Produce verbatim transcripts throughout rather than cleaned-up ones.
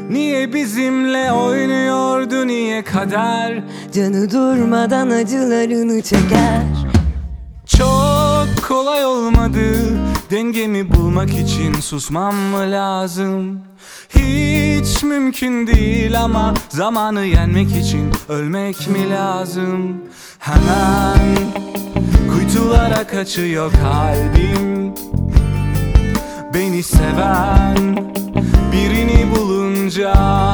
Niye bizimle oynuyordu, niye kader Canı durmadan acılarını çeker. Çok kolay olmadı, dengemi bulmak için susmam mı lazım? Hiç mümkün değil ama zamanı yenmek için ölmek mi lazım? Hemen kuytulara kaçıyor kalbim. Beni seven birini bulunca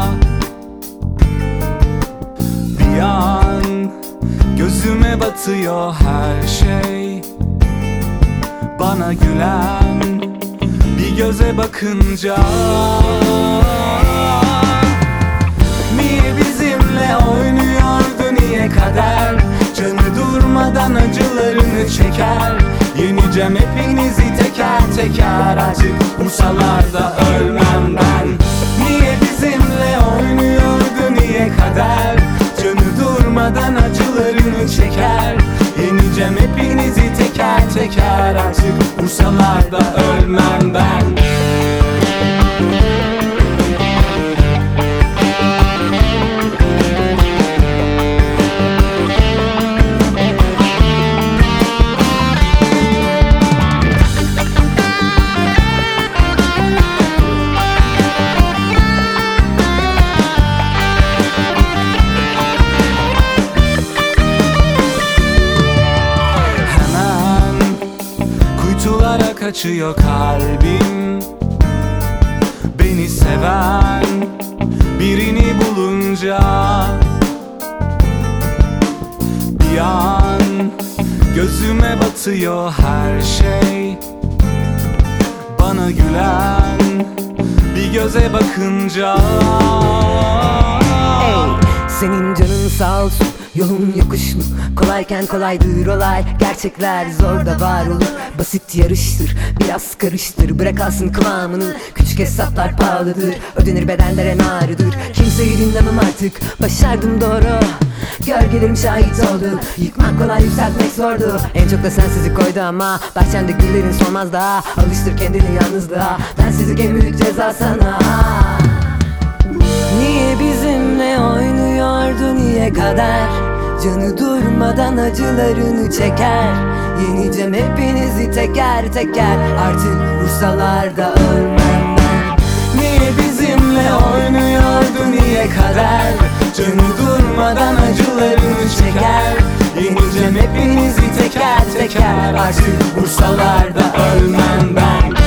bir an gözüme batıyor her şey. Bana gülen bir göze bakınca niye bizimle oynuyordu, niye kader canı durmadan acılarını çeker. Yeneceğim hepinizi teker teker, acık vursalar da ölmem ben. Niye bizimle oynuyordu, niye kader canı durmadan acılarını çeker. Yeneceğim hepinizi teker teker, acık vursalar da ölmem ben. Kuytulara kaçıyor kalbim. Beni seven birini bulunca bir an gözüme batıyor her şey. Bana gülen bir göze bakınca Ey, senin canın sağ olsun, yolun yokuşlu. Kolayken kolaydır olay, gerçekler zor da var olur. Basit yarıştır, biraz karıştır, bırak alsın kıvamını. Küçük hesaplar pahalıdır, ödenir bedenlere ağrıdır. Kimseyi dinlemem artık, başardım doğru. Gölgelerim şahit oldu, yıkmak kolay yükseltmek zordu. En çok da sensizlik koydu ama bahçende güllerin solmaz daha. Alıştır kendini yalnızlığa, bensizlik en büyük ceza sana. Niye bizimle oynuyordu, niye kader canı durmadan acılarını çeker. Yeneceğim hepinizi teker teker, artık vursalar da ölmem ben. niye bizimle oynuyordu, niye kader canı durmadan acılarını çeker. Yeneceğim hepinizi teker teker, artık vursalar da ölmem ben.